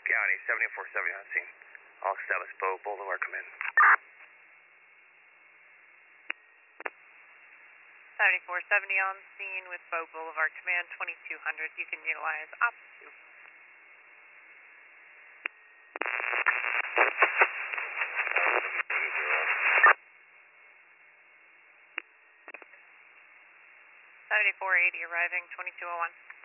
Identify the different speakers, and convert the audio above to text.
Speaker 1: County, 7470 on scene. All establish Bow Boulevard, come in.
Speaker 2: 7470 on scene with Bow Boulevard Command 2200. You can utilize Op 2.
Speaker 1: Uh,
Speaker 2: 7480 arriving 2201.